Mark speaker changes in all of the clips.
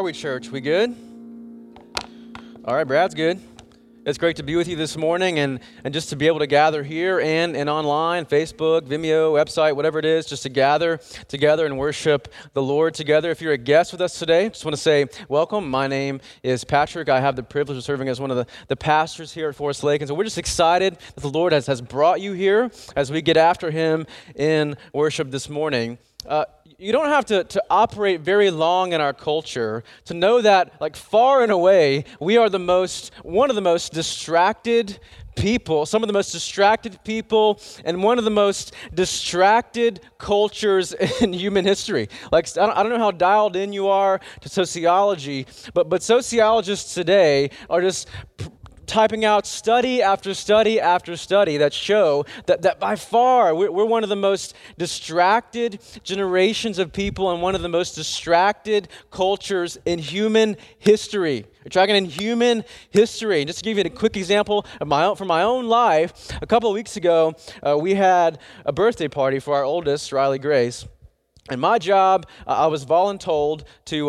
Speaker 1: are we, church? We good? All right, Brad's good. It's great to be with you this morning and just to be able to gather here and online, Facebook, Vimeo, website, whatever it is, just to gather together and worship the Lord together. If you're a guest with us today, just want to say welcome. My name is Patrick. I have the privilege of serving as one of the pastors here at Forest Lake. And so we're just excited that the Lord has brought you here as we get after him in worship this morning. You don't have to operate very long in our culture to know that, like, far and away, we are one of the most distracted people, some of the most distracted people, and one of the most distracted cultures in human history. Like, I don't know how dialed in you are to sociology, but sociologists today are just typing out study after study after study that show that by far we're one of the most distracted generations of people and one of the most distracted cultures in human history. We're tracking in human history. And just to give you a quick example of from my own life, a couple of weeks ago, we had a birthday party for our oldest, Riley Grace. And my job, I was voluntold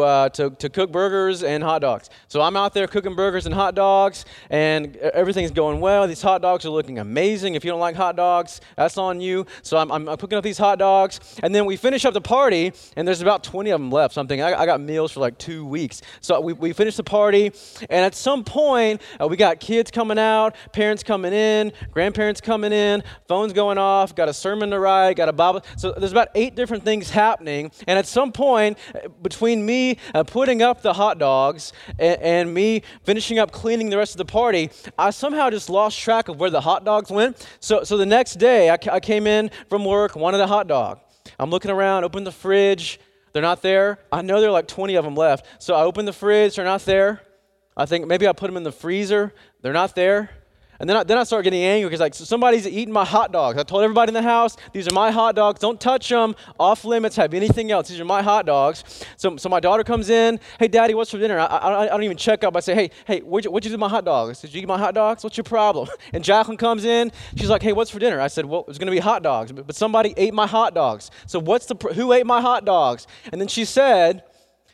Speaker 1: to cook burgers and hot dogs. So I'm out there cooking burgers and hot dogs, and everything's going well. These hot dogs are looking amazing. If you don't like hot dogs, that's on you. So I'm cooking up these hot dogs, and then we finish up the party, and there's about 20 of them left. So I'm thinking, I got meals for like 2 weeks. So we finished the party, and at some point, we got kids coming out, parents coming in, grandparents coming in, phones going off, got a sermon to write, got a Bible. So there's about 8 different things happening, and at some point, between me putting up the hot dogs and me finishing up cleaning the rest of the party, I somehow just lost track of where the hot dogs went. So the next day, I came in from work, wanted a hot dog. I'm looking around, open the fridge, they're not there. I know there are like 20 of them left. So I open the fridge, they're not there. I think maybe I put them in the freezer, they're not there. And then I start getting angry because, like, somebody's eating my hot dogs. I told everybody in the house, these are my hot dogs. Don't touch them. Off limits. Have anything else. These are my hot dogs. So my daughter comes in. Hey, Daddy, what's for dinner? I don't even check up. I say, hey, what'd you do with my hot dogs? Did you eat my hot dogs? What's your problem? And Jacqueline comes in. She's like, hey, what's for dinner? I said, well, it's going to be hot dogs. But somebody ate my hot dogs. So who ate my hot dogs? And then she said,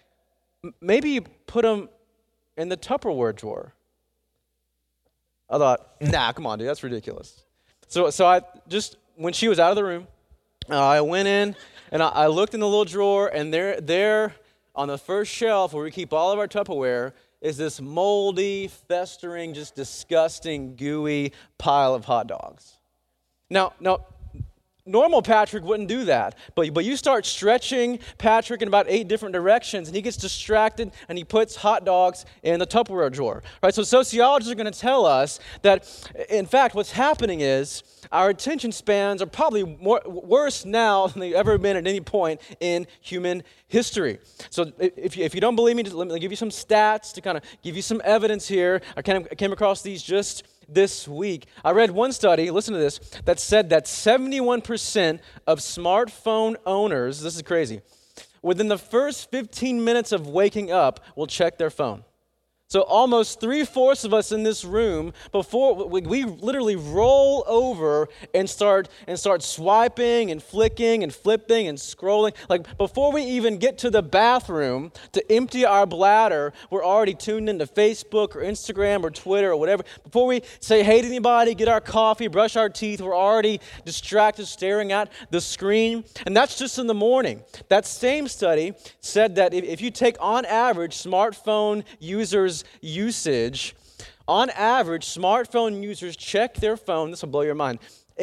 Speaker 1: maybe you put them in the Tupperware drawer. I thought, nah, come on, dude, that's ridiculous. So I just, when she was out of the room, I went in and I looked in the little drawer, and there on the first shelf where we keep all of our Tupperware is this moldy, festering, just disgusting, gooey pile of hot dogs. Now, normal Patrick wouldn't do that, but you start stretching Patrick in about 8 different directions, and he gets distracted, and he puts hot dogs in the Tupperware drawer. Right? So sociologists are going to tell us that, in fact, what's happening is our attention spans are probably worse now than they've ever been at any point in human history. So if you don't believe me, let me give you some stats to kind of give you some evidence here. I came across these just this week. I read one study, listen to this, that said that 71% of smartphone owners, this is crazy, within the first 15 minutes of waking up will check their phone. So almost 3/4 of us in this room, before we literally roll over and start swiping and flicking and flipping and scrolling. Like, before we even get to the bathroom to empty our bladder, we're already tuned into Facebook or Instagram or Twitter or whatever. Before we say hey to anybody, get our coffee, brush our teeth, we're already distracted staring at the screen. And that's just in the morning. That same study said that if you take on average smartphone users' usage, on average, smartphone users check their phone, this will blow your mind,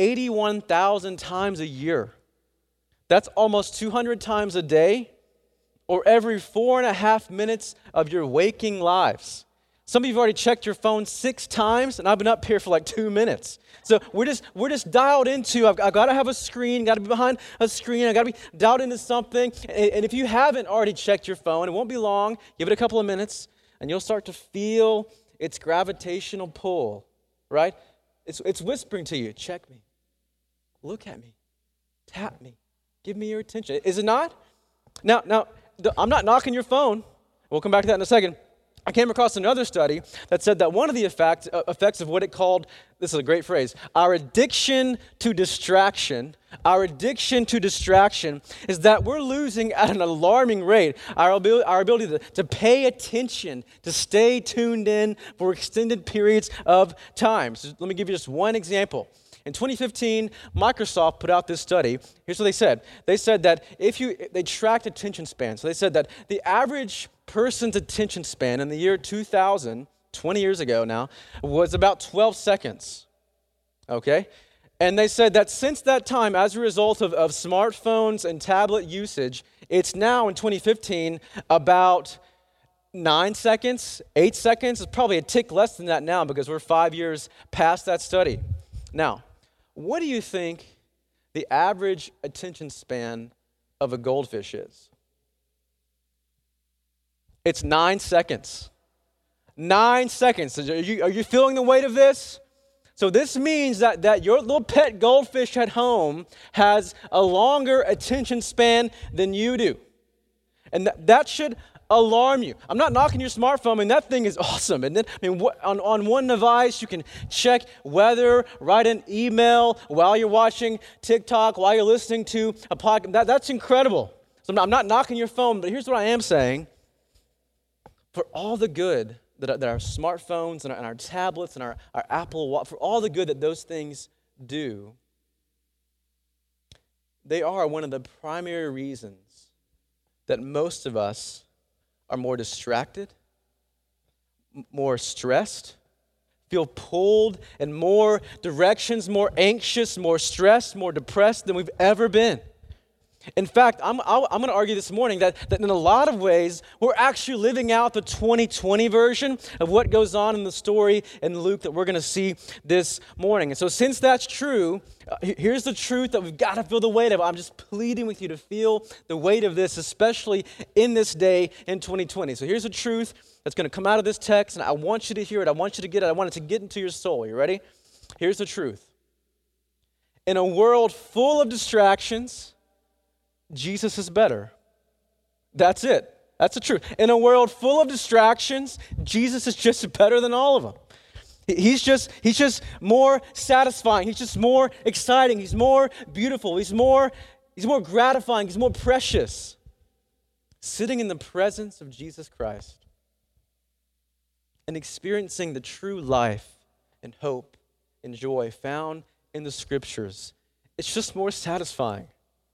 Speaker 1: 81,000 times a year. That's almost 200 times a day, or every 4.5 minutes of your waking lives. Some of you have already checked your phone 6 times, and I've been up here for like 2 minutes. So we're just dialed into, I've got to have a screen, got to be behind a screen, I've got to be dialed into something. And if you haven't already checked your phone, it won't be long, give it a couple of minutes, and you'll start to feel its gravitational pull, right? It's whispering to you, check me, look at me, tap me, give me your attention. Is it not? Now, I'm not knocking your phone. We'll come back to that in a second. I came across another study that said that one of the effects of what it called, this is a great phrase, our addiction to distraction is that we're losing at an alarming rate our ability to pay attention, to stay tuned in for extended periods of time. So let me give you just one example. In 2015, Microsoft put out this study. Here's what they said. They said that they tracked attention span. So they said that the average person's attention span in the year 2000, 20 years ago now, was about 12 seconds. Okay? And they said that since that time, as a result of smartphones and tablet usage, it's now in 2015 about 9 seconds, 8 seconds. It's probably a tick less than that now because we're 5 years past that study. Now, what do you think the average attention span of a goldfish is? It's 9 seconds. 9 seconds. Are you feeling the weight of this? So this means that your little pet goldfish at home has a longer attention span than you do. And that should alarm you. I'm not knocking your smartphone. I mean, that thing is awesome. And then, on one device, you can check weather, write an email while you're watching TikTok, while you're listening to a podcast. That's incredible. So I'm not knocking your phone, but here's what I am saying. For all the good that our smartphones and our tablets and our Apple Watch, for all the good that those things do, they are one of the primary reasons that most of us are more distracted, more stressed, feel pulled in more directions, more anxious, more stressed, more depressed than we've ever been. In fact, I'm going to argue this morning that in a lot of ways, we're actually living out the 2020 version of what goes on in the story in Luke that we're going to see this morning. And so since that's true, here's the truth that we've got to feel the weight of. I'm just pleading with you to feel the weight of this, especially in this day in 2020. So here's the truth that's going to come out of this text, and I want you to hear it. I want you to get it. I want it to get into your soul. You ready? Here's the truth. In a world full of distractions, Jesus is better. That's it. That's the truth. In a world full of distractions, Jesus is just better than all of them. He's just more satisfying. He's just more exciting. He's more beautiful. He's more gratifying. He's more precious. Sitting in the presence of Jesus Christ and experiencing the true life and hope and joy found in the Scriptures, it's just more satisfying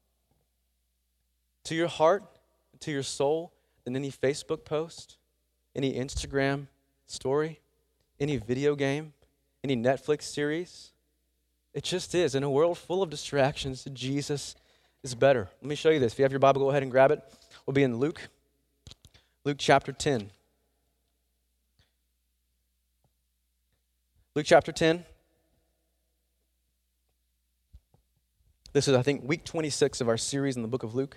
Speaker 1: to your heart, to your soul, than any Facebook post, any Instagram story, any video game, any Netflix series. It just is. In a world full of distractions, Jesus is better. Let me show you this. If you have your Bible, go ahead and grab it. We'll be in Luke chapter 10. Luke chapter 10. This is, I think, week 26 of our series in the book of Luke.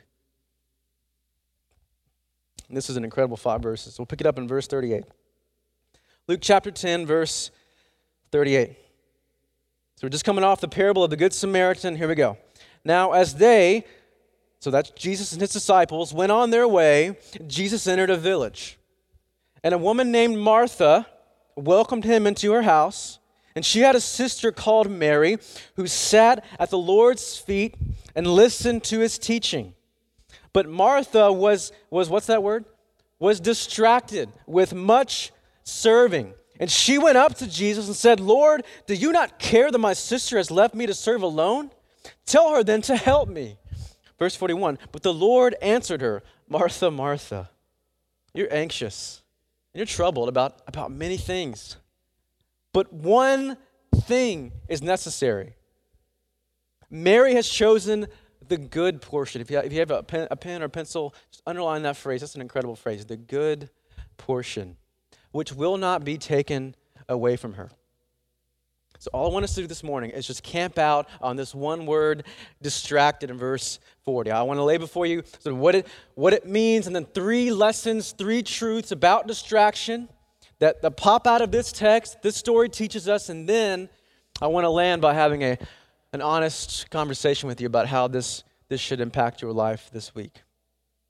Speaker 1: And this is an incredible 5 verses. We'll pick it up in verse 38. Luke chapter 10, verse 38. So we're just coming off the parable of the Good Samaritan. Here we go. Now as they, so that's Jesus and his disciples, went on their way, Jesus entered a village. And a woman named Martha welcomed him into her house. And she had a sister called Mary who sat at the Lord's feet and listened to his teaching. But Martha was what's that word? Was distracted with much serving. And she went up to Jesus and said, Lord, do you not care that my sister has left me to serve alone? Tell her then to help me. Verse 41, but the Lord answered her, Martha, Martha, you're anxious and you're troubled about many things. But one thing is necessary. Mary has chosen the good portion. If you have a pen or pencil, just underline that phrase. That's an incredible phrase. The good portion, which will not be taken away from her. So all I want us to do this morning is just camp out on this one word, distracted, in verse 40. I want to lay before you sort of what it means, and then 3 lessons, 3 truths about distraction that pop out of this text, this story teaches us, and then I want to land by having an honest conversation with you about how this should impact your life this week.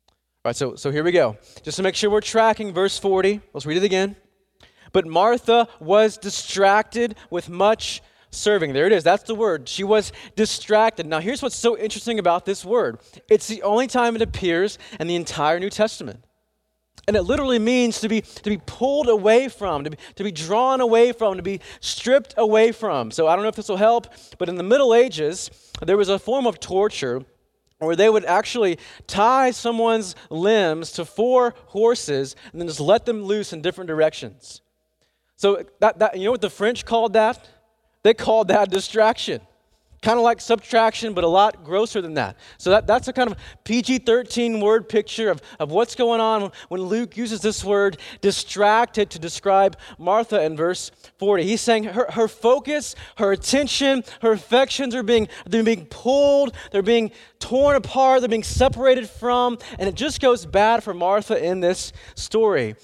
Speaker 1: All right, so here we go. Just to make sure we're tracking verse 40, let's read it again. But Martha was distracted with much serving. There it is. That's the word. She was distracted. Now, here's what's so interesting about this word. It's the only time it appears in the entire New Testament. And it literally means to be pulled away from, to be drawn away from, to be stripped away from. So I don't know if this will help, but in the Middle Ages, there was a form of torture where they would actually tie someone's limbs to 4 horses and then just let them loose in different directions. So that you know what the French called that? They called that distraction. Kind of like subtraction, but a lot grosser than that. So that's a kind of PG-13 word picture of what's going on when Luke uses this word distracted to describe Martha in verse 40. He's saying her focus, her attention, her affections they're being pulled, they're being torn apart, they're being separated from, and it just goes bad for Martha in this story.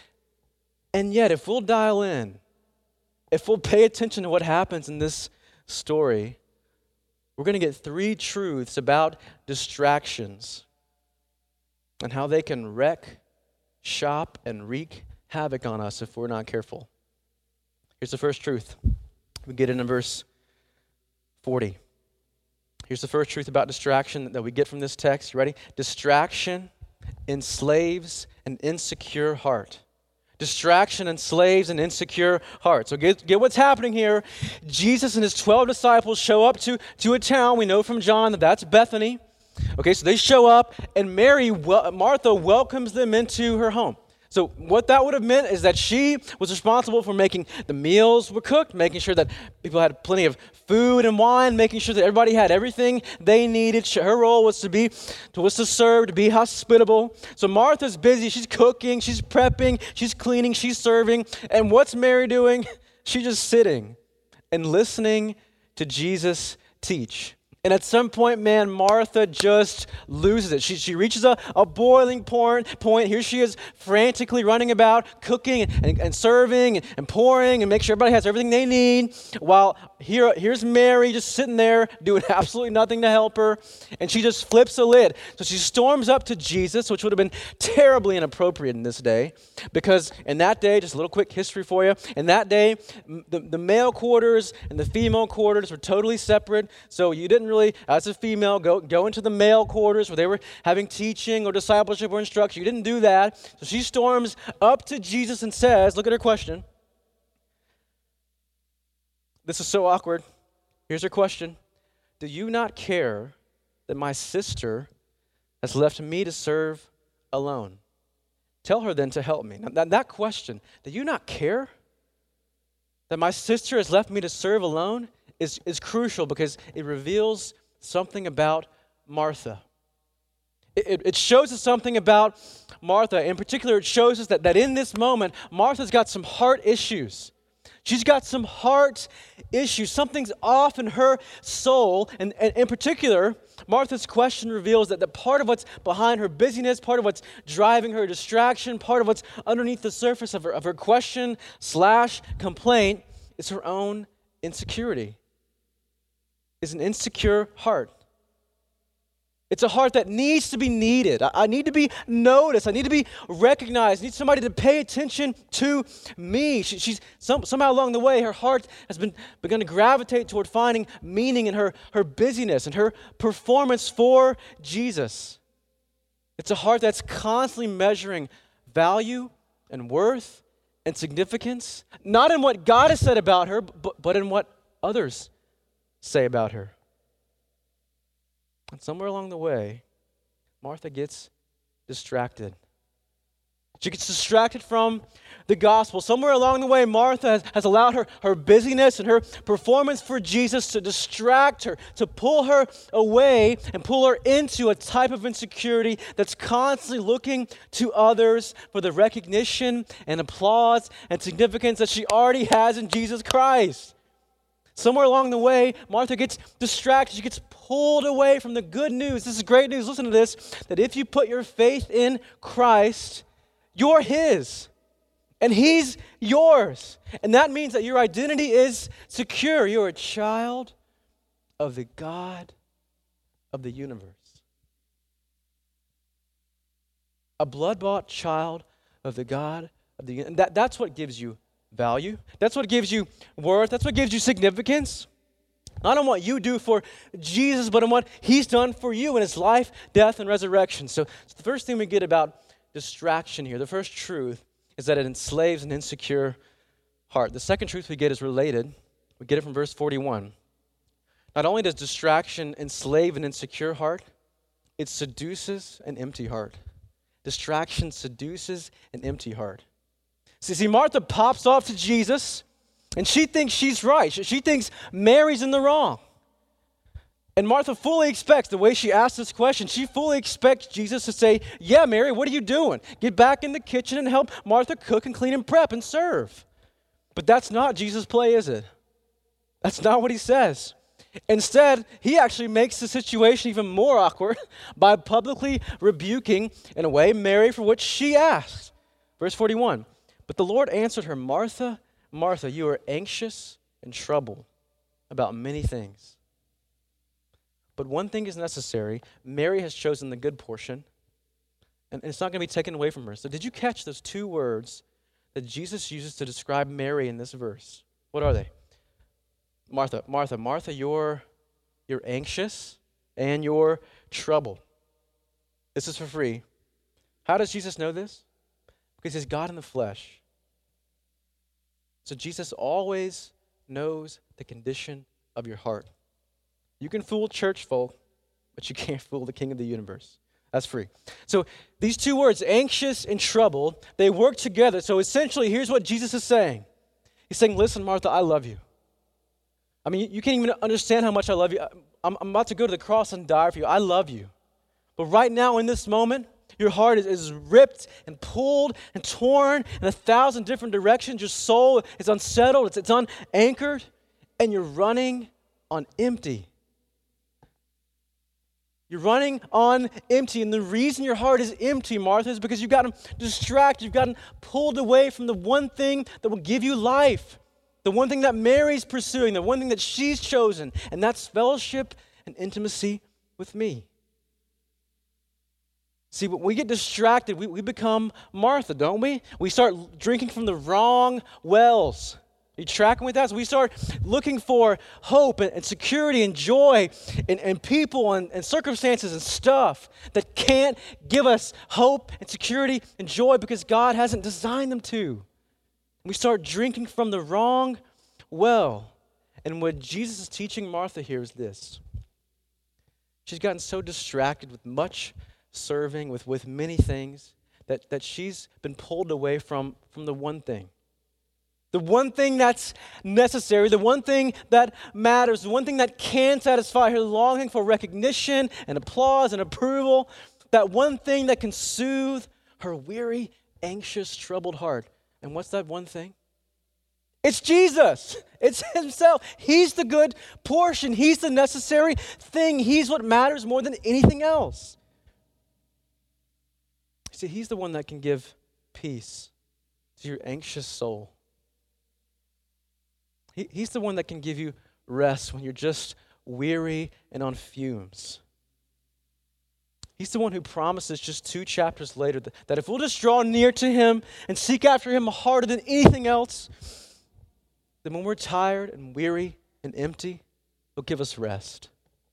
Speaker 1: And yet, if we'll dial in, if we'll pay attention to what happens in this story, we're going to get 3 truths about distractions and how they can wreck, shop, and wreak havoc on us if we're not careful. Here's the first truth. We get it in verse 40. Here's the first truth about distraction that we get from this text. You ready? Distraction enslaves an insecure heart. Distraction enslaves an insecure heart. So get what's happening here. Jesus and his 12 disciples show up to a town. We know from John that that's Bethany. Okay, so they show up, and Martha welcomes them into her home. So what that would have meant is that she was responsible for making the meals were cooked, making sure that people had plenty of food and wine, making sure that everybody had everything they needed. Her role was to serve, to be hospitable. So Martha's busy. She's cooking, she's prepping, she's cleaning, she's serving. And what's Mary doing? She's just sitting and listening to Jesus teach. And at some point, man, Martha just loses it. She reaches a boiling point. Here she is frantically running about, cooking and serving and pouring and make sure everybody has everything they need. While here's Mary just sitting there doing absolutely nothing to help her. And she just flips a lid. So she storms up to Jesus, which would have been terribly inappropriate in this day. Because in that day, just a little quick history for you. In that day, the male quarters and the female quarters were totally separate. So you didn't really, as a female, go into the male quarters where they were having teaching or discipleship or instruction. You didn't do that. So she storms up to Jesus and says, look at her question. This is so awkward. Here's her question. Do you not care that my sister has left me to serve alone? Tell her then to help me. Now, that question, do you not care that my sister has left me to serve alone, is crucial because it reveals something about Martha. It shows us something about Martha. In particular, it shows us that in this moment, Martha's got some heart issues. She's got some heart issues. Something's off in her soul. And in particular, Martha's question reveals that the part of what's behind her busyness, part of what's driving her distraction, part of what's underneath the surface of her question/complaint is her own insecurity. Is an insecure heart. It's a heart that needs to be needed. I need to be noticed. I need to be recognized. I need somebody to pay attention to me. She's somehow along the way, her heart has begun to gravitate toward finding meaning in her busyness and her performance for Jesus. It's a heart that's constantly measuring value and worth and significance, not in what God has said about her, but in what others say about her. And somewhere along the way, Martha gets distracted. She gets distracted from the gospel. Somewhere along the way, Martha has allowed her busyness and her performance for Jesus to distract her, to pull her away and pull her into a type of insecurity that's constantly looking to others for the recognition and applause and significance that she already has in Jesus Christ. Somewhere along the way, Martha gets distracted. She gets pulled away from the good news. This is great news. Listen to this, that if you put your faith in Christ, you're His, and He's yours. And that means that your identity is secure. You're a child of the God of the universe. a blood-bought child of the God of the universe. And that's what gives you value. That's what gives you worth. That's what gives you significance. Not on what you do for Jesus, but on what he's done for you in his life, death, and resurrection. So the first thing we get about distraction here, the first truth, is that it enslaves an insecure heart. The second truth we get is related. We get it from verse 41. Not only does distraction enslave an insecure heart, it seduces an empty heart. Distraction seduces an empty heart. See, Martha pops off to Jesus, and she thinks she's right. She thinks Mary's in the wrong. And Martha fully expects, the way she asked this question, she fully expects Jesus to say, yeah, Mary, what are you doing? Get back in the kitchen and help Martha cook and clean and prep and serve. But that's not Jesus' play, is it? That's not what he says. Instead, he actually makes the situation even more awkward by publicly rebuking, in a way, Mary for what she asked. Verse 41, but the Lord answered her, Martha, Martha, you are anxious and troubled about many things. But one thing is necessary. Mary has chosen the good portion, and it's not going to be taken away from her. So did you catch those two words that Jesus uses to describe Mary in this verse? What are they? Martha, Martha, Martha, you're anxious and you're troubled. This is for free. How does Jesus know this? Because he's God in the flesh. So Jesus always knows the condition of your heart. You can fool church folk, but you can't fool the King of the universe. That's free. So these two words, anxious and troubled, they work together. So essentially, here's what Jesus is saying. He's saying, listen, Martha, I love you. I mean, you can't even understand how much I love you. I'm about to go to the cross and die for you. I love you. But right now, in this moment, your heart is ripped and pulled and torn in 1,000 different directions. Your soul is unsettled. It's unanchored. And you're running on empty. You're running on empty. And the reason your heart is empty, Martha, is because you've gotten distracted. You've gotten pulled away from the one thing that will give you life. The one thing that Mary's pursuing, the one thing that she's chosen, and that's fellowship and intimacy with me. See, when we get distracted, we become Martha, don't we? We start drinking from the wrong wells. Are you tracking with that? So we start looking for hope and security and joy in people and circumstances and stuff that can't give us hope and security and joy because God hasn't designed them to. We start drinking from the wrong well. And what Jesus is teaching Martha here is this. She's gotten so distracted with much serving, with many things, that she's been pulled away from the one thing. The one thing that's necessary, the one thing that matters, the one thing that can satisfy her longing for recognition and applause and approval, that one thing that can soothe her weary, anxious, troubled heart. And what's that one thing? It's Jesus. It's himself. He's the good portion. He's the necessary thing. He's what matters more than anything else. See, he's the one that can give peace to your anxious soul. He's the one that can give you rest when you're just weary and on fumes. He's the one who promises just 2 chapters later that if we'll just draw near to him and seek after him harder than anything else, then when we're tired and weary and empty, he'll give us rest.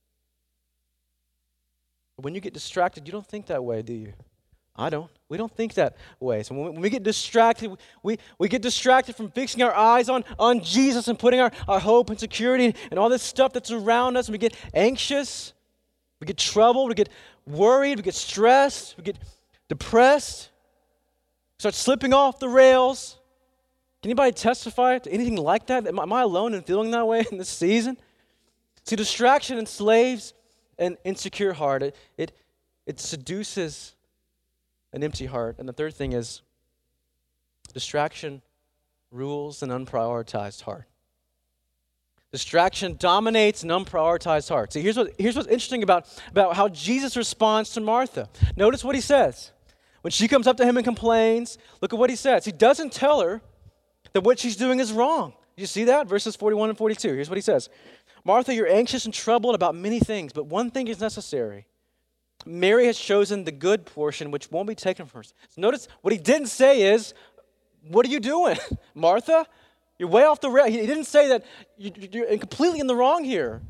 Speaker 1: But when you get distracted, you don't think that way, do you? I don't. We don't think that way. So when we get distracted, we get distracted from fixing our eyes on Jesus and putting our hope and security and all this stuff that's around us, and we get anxious, we get troubled, we get worried, we get stressed, we get depressed, start slipping off the rails. Can anybody testify to anything like that? Am I alone in feeling that way in this season? See, distraction enslaves an insecure heart. It seduces an empty heart. And the third thing is distraction rules an unprioritized heart. Distraction dominates an unprioritized heart. See, here's what's interesting about how Jesus responds to Martha. Notice what he says. When she comes up to him and complains, look at what he says. He doesn't tell her that what she's doing is wrong. You see that? Verses 41 and 42. Here's what he says. Martha, you're anxious and troubled about many things, but one thing is necessary. Mary has chosen the good portion, which won't be taken from her. So notice what he didn't say is, what are you doing, Martha? You're way off the rail. He didn't say that you're completely in the wrong here.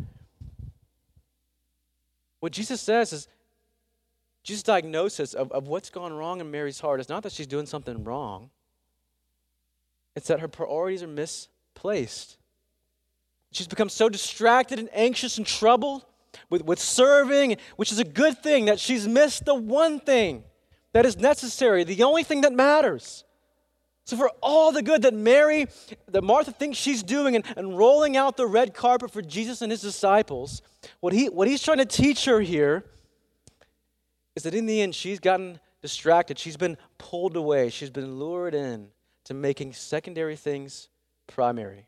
Speaker 1: What Jesus says is, Jesus' diagnosis of what's gone wrong in Mary's heart is not that she's doing something wrong. It's that her priorities are misplaced. She's become so distracted and anxious and troubled with serving, which is a good thing, that she's missed the one thing that is necessary, the only thing that matters. So for all the good that Martha thinks she's doing and rolling out the red carpet for Jesus and his disciples, what he's trying to teach her here is that in the end, she's gotten distracted. She's been pulled away. She's been lured in to making secondary things primary.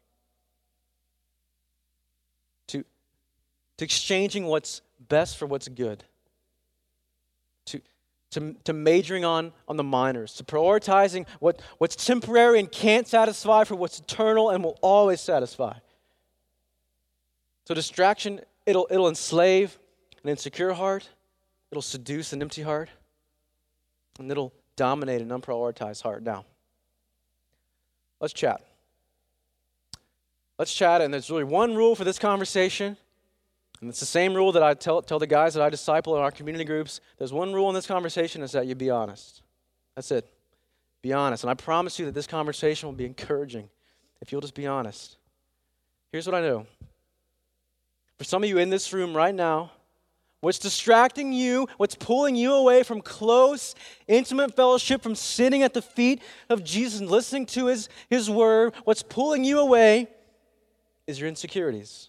Speaker 1: To exchanging what's best for what's good. To majoring on the minors. To prioritizing what's temporary and can't satisfy for what's eternal and will always satisfy. So distraction, it'll enslave an insecure heart. It'll seduce an empty heart. And it'll dominate an unprioritized heart. Now, let's chat. And there's really one rule for this conversation. And it's the same rule that I tell the guys that I disciple in our community groups. There's one rule in this conversation, is that you be honest. That's it. Be honest. And I promise you that this conversation will be encouraging if you'll just be honest. Here's what I know. For some of you in this room right now, what's distracting you, what's pulling you away from close, intimate fellowship, from sitting at the feet of Jesus and listening to his word, what's pulling you away is your insecurities.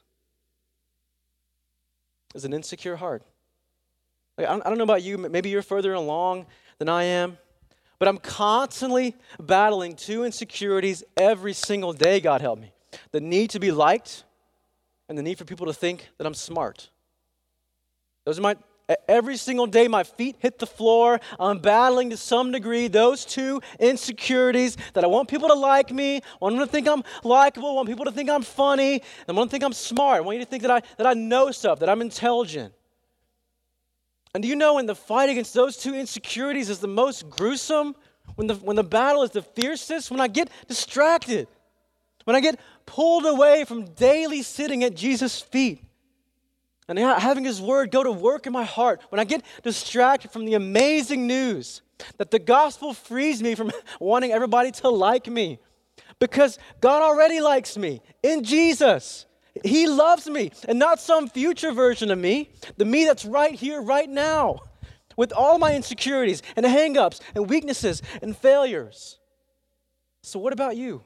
Speaker 1: Is an insecure heart. Like, I don't know about you, maybe you're further along than I am, but I'm constantly battling two insecurities every single day, God help me. The need to be liked and the need for people to think that I'm smart. Those are every single day my feet hit the floor, I'm battling to some degree those two insecurities, that I want people to like me, I want them to think I'm likable, I want people to think I'm funny, I want them to think I'm smart, I want you to think that I know stuff, that I'm intelligent. And do you know when the fight against those two insecurities is the most gruesome, when the battle is the fiercest, when I get distracted, when I get pulled away from daily sitting at Jesus' feet, and having his word go to work in my heart, when I get distracted from the amazing news that the gospel frees me from wanting everybody to like me, because God already likes me in Jesus. He loves me, and not some future version of me, the me that's right here, right now, with all my insecurities and hang-ups and weaknesses and failures. So what about you?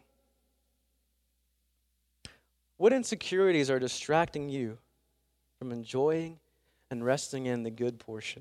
Speaker 1: What insecurities are distracting you from enjoying and resting in the good portion?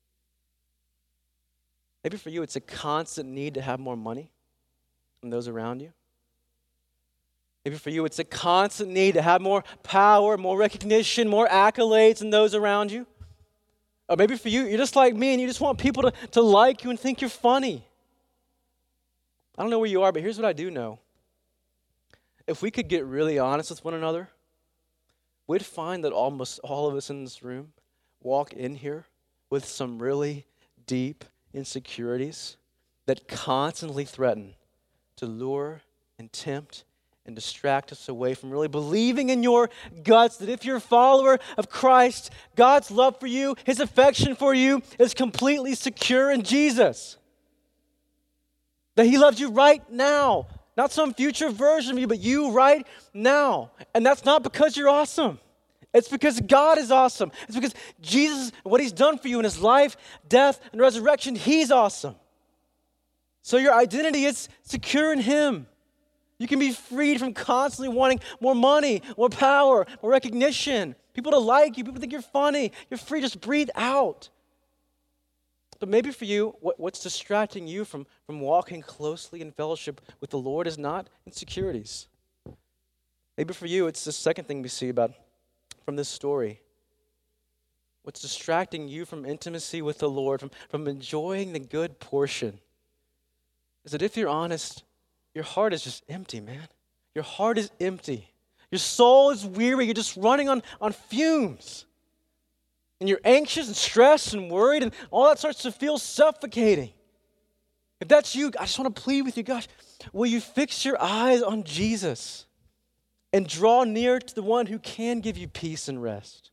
Speaker 1: Maybe for you, it's a constant need to have more money than those around you. Maybe for you, it's a constant need to have more power, more recognition, more accolades than those around you. Or maybe for you, you're just like me and you just want people to like you and think you're funny. I don't know where you are, but here's what I do know. If we could get really honest with one another, we'd find that almost all of us in this room walk in here with some really deep insecurities that constantly threaten to lure and tempt and distract us away from really believing in your guts that if you're a follower of Christ, God's love for you, his affection for you is completely secure in Jesus. That he loves you right now. Not some future version of you, but you right now. And that's not because you're awesome. It's because God is awesome. It's because Jesus, what he's done for you in his life, death, and resurrection, he's awesome. So your identity is secure in him. You can be freed from constantly wanting more money, more power, more recognition, people to like you, people to think you're funny. You're free, just breathe out. But maybe for you, what's distracting you from walking closely in fellowship with the Lord is not insecurities. Maybe for you, it's the second thing we see from this story. What's distracting you from intimacy with the Lord, from enjoying the good portion, is that if you're honest, your heart is just empty, man. Your heart is empty. Your soul is weary. You're just running on fumes. and you're anxious and stressed and worried and all that starts to feel suffocating. If that's you, I just want to plead with you, gosh, will you fix your eyes on Jesus and draw near to the one who can give you peace and rest?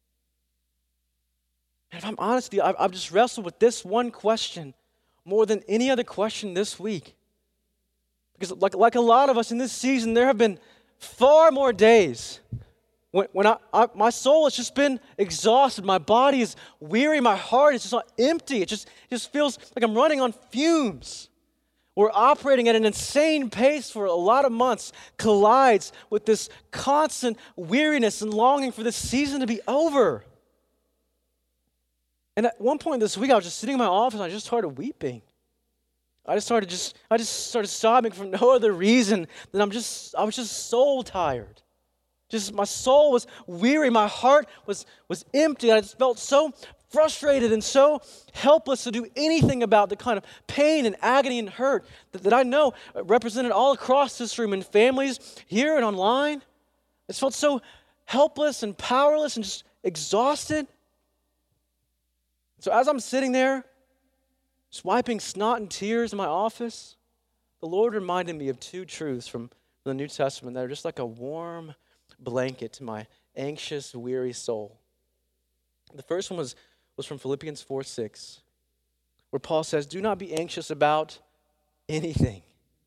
Speaker 1: And if I'm honest with you, I've just wrestled with this one question more than any other question this week. Because like a lot of us in this season, there have been far more days when my soul has just been exhausted. My body is weary. My heart is just empty. It just feels like I'm running on fumes. We're operating at an insane pace for a lot of months, collides with this constant weariness and longing for this season to be over. And at one point this week, I was just sitting in my office and I just started weeping. I just started sobbing for no other reason than I was just so tired. Just my soul was weary, my heart was empty. I just felt so frustrated and so helpless to do anything about the kind of pain and agony and hurt that I know represented all across this room in families here and online. I just felt so helpless and powerless and just exhausted. So as I'm sitting there, just wiping snot and tears in my office, the Lord reminded me of two truths from the New Testament that are just like a warm blanket to my anxious, weary soul. The first one was from Philippians 4:6, where Paul says, "Do not be anxious about anything,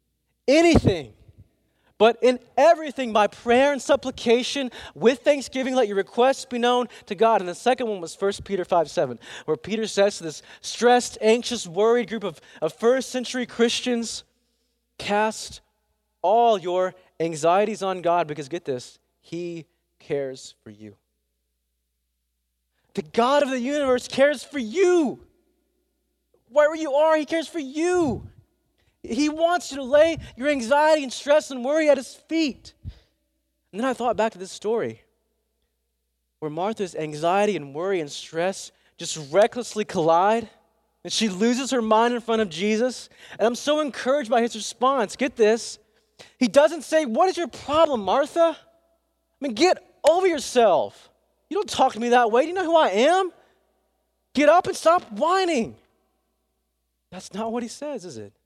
Speaker 1: but in everything by prayer and supplication with thanksgiving let your requests be known to God." And the second one was 1 Peter 5:7, where Peter says to this stressed, anxious, worried group of first century Christians, cast all your anxieties on God because, get this, He cares for you. The God of the universe cares for you. Wherever you are, He cares for you. He wants you to lay your anxiety and stress and worry at His feet. And then I thought back to this story where Martha's anxiety and worry and stress just recklessly collide, and she loses her mind in front of Jesus. And I'm so encouraged by His response. Get this. He doesn't say, "What is your problem, Martha? I mean, get over yourself. You don't talk to me that way. Do you know who I am? Get up and stop whining." That's not what He says, is it?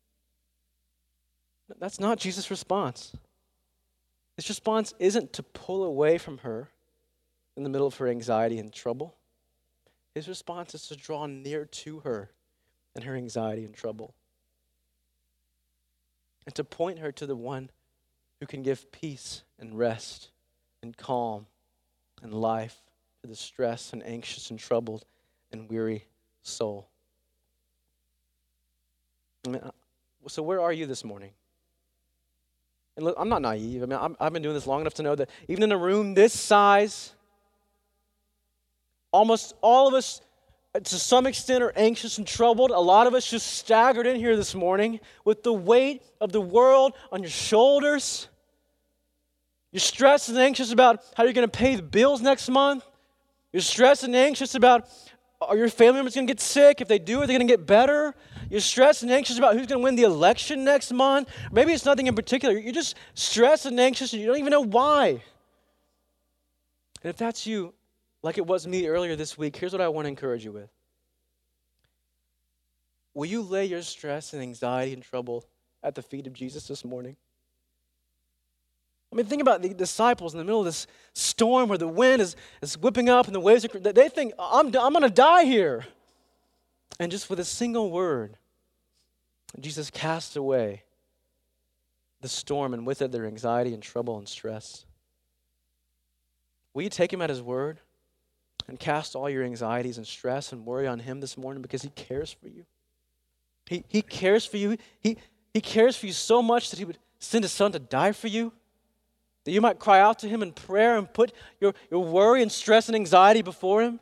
Speaker 1: That's not Jesus' response. His response isn't to pull away from her in the middle of her anxiety and trouble. His response is to draw near to her in her anxiety and trouble, and to point her to the one who can give peace and rest and calm and life to the stressed and anxious and troubled and weary soul. So where are you this morning? And look, I'm not naive. I mean, I've been doing this long enough to know that even in a room this size, almost all of us, to some extent, are anxious and troubled. A lot of us just staggered in here this morning with the weight of the world on your shoulders. You're stressed and anxious about how you're going to pay the bills next month. You're stressed and anxious about, are your family members going to get sick? If they do, are they going to get better? You're stressed and anxious about who's going to win the election next month. Maybe it's nothing in particular. You're just stressed and anxious and you don't even know why. And if that's you, like it was me earlier this week, here's what I want to encourage you with. Will you lay your stress and anxiety and trouble at the feet of Jesus this morning? I mean, think about the disciples in the middle of this storm where the wind is whipping up and the waves are, they think, I'm going to die here. And just with a single word, Jesus cast away the storm and with it their anxiety and trouble and stress. Will you take Him at His word and cast all your anxieties and stress and worry on Him this morning because He cares for you? He cares for you. He cares for you so much that He would send His Son to die for you, that you might cry out to Him in prayer and put your worry and stress and anxiety before Him.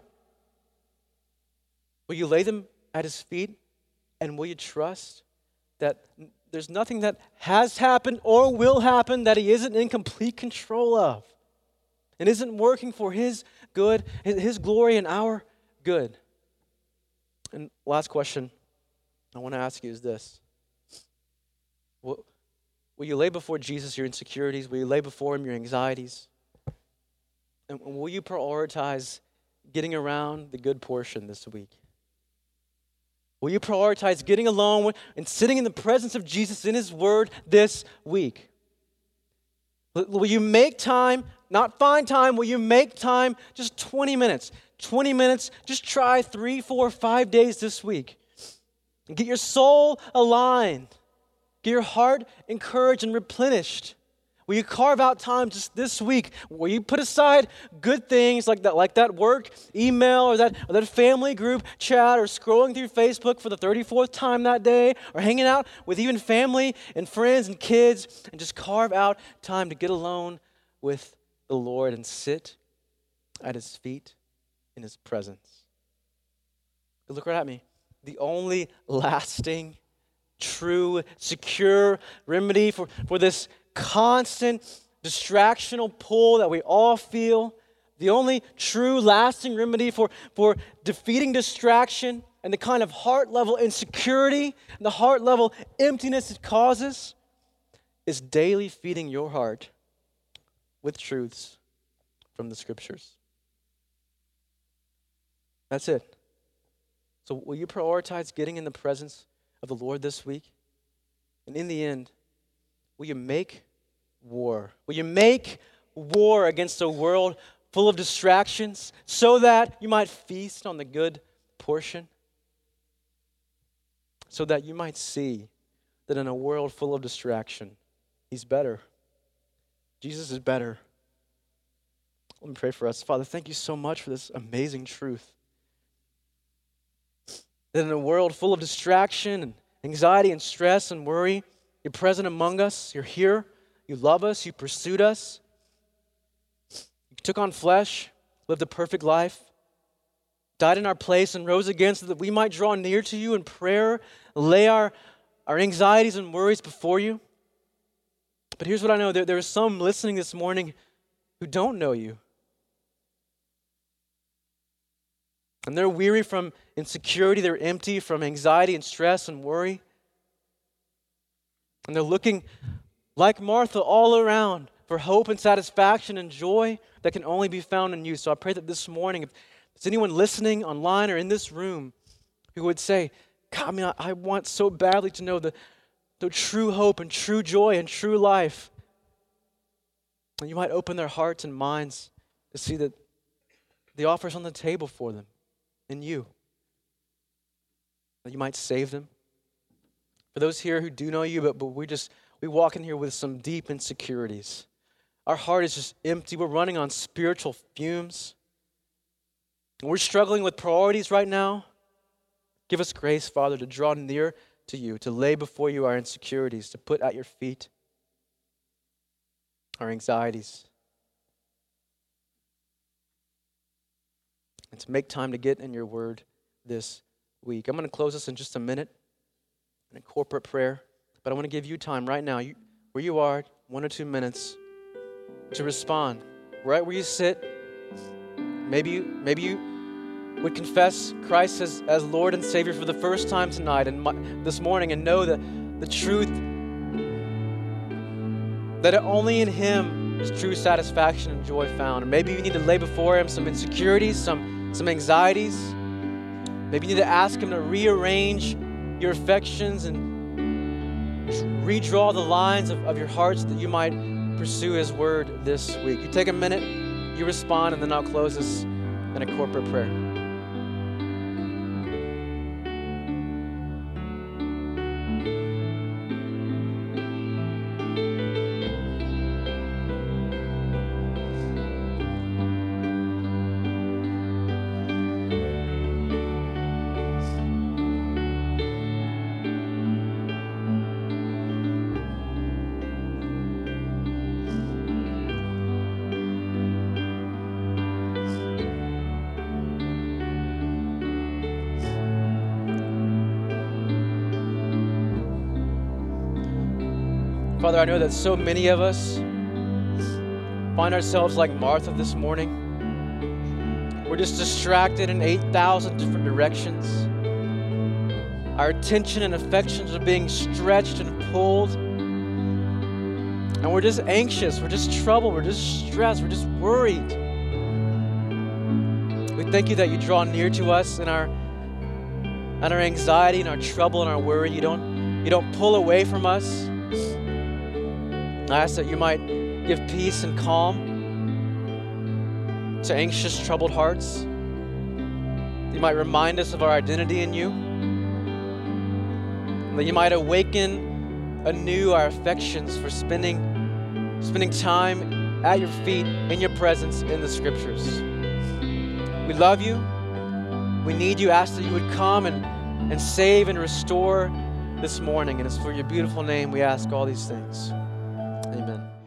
Speaker 1: Will you lay them at His feet, and will you trust that there's nothing that has happened or will happen that He isn't in complete control of and isn't working for His good, His glory, and our good? And last question I want to ask you is this. Will you lay before Jesus your insecurities? Will you lay before Him your anxieties? And will you prioritize getting around the good portion this week? Will you prioritize getting alone and sitting in the presence of Jesus in his word this week? Will you make time, not find time, will you make time, just 20 minutes? 20 minutes, just try 3, 4, 5 days this week. And get your soul aligned. Get your heart encouraged and replenished. Will you carve out time just this week? Will you put aside good things like that work email or that family group chat or scrolling through Facebook for the 34th time that day or hanging out with even family and friends and kids and just carve out time to get alone with the Lord and sit at his feet in his presence? Look right at me. The only lasting, true, secure remedy for this constant distractional pull that we all feel, the only true lasting remedy for defeating distraction and the kind of heart level insecurity and the heart level emptiness it causes is daily feeding your heart with truths from the scriptures. That's it. So will you prioritize getting in the presence of the Lord this week? And in the end, will you make war? Will you make war against a world full of distractions so that you might feast on the good portion? So that you might see that in a world full of distraction, he's better. Jesus is better. Let me pray for us. Father, thank you so much for this amazing truth. That in a world full of distraction and anxiety and stress and worry, you're present among us. You're here. You love us. You pursued us. You took on flesh, lived a perfect life, died in our place and rose again so that we might draw near to you in prayer, lay our anxieties and worries before you. But here's what I know. There are some listening this morning who don't know you. And they're weary from insecurity. They're empty from anxiety and stress and worry. And they're looking like Martha all around for hope and satisfaction and joy that can only be found in you. So I pray that this morning, if there's anyone listening online or in this room who would say, God, I want so badly to know the true hope and true joy and true life. And you might open their hearts and minds to see that the offer's on the table for them in you. That you might save them. For those here who do know you, but we walk in here with some deep insecurities. Our heart is just empty. We're running on spiritual fumes. And we're struggling with priorities right now. Give us grace, Father, to draw near to you, to lay before you our insecurities, to put at your feet our anxieties, and to make time to get in your word this week. I'm going to close this in just a minute in a corporate prayer, but I want to give you time right now, where you are, 1 or 2 minutes, to respond right where you sit. Maybe you would confess Christ as Lord and Savior for the first time tonight and this morning, and know the truth that only in Him is true satisfaction and joy found. And maybe you need to lay before Him some insecurities, some anxieties. Maybe you need to ask Him to rearrange your affections and redraw the lines of your hearts that you might pursue His word this week. You take a minute, you respond, and then I'll close this in a corporate prayer. Father, I know that so many of us find ourselves like Martha this morning. We're just distracted in 8,000 different directions. Our attention and affections are being stretched and pulled. And we're just anxious, we're just troubled, we're just stressed, we're just worried. We thank you that you draw near to us in our anxiety, in our trouble, in our worry. You don't pull away from us. I ask that you might give peace and calm to anxious, troubled hearts. You might remind us of our identity in you. That you might awaken anew our affections for spending time at your feet, in your presence, in the Scriptures. We love you. We need you. Ask that you would come and save and restore this morning. And it's for your beautiful name we ask all these things. Amen.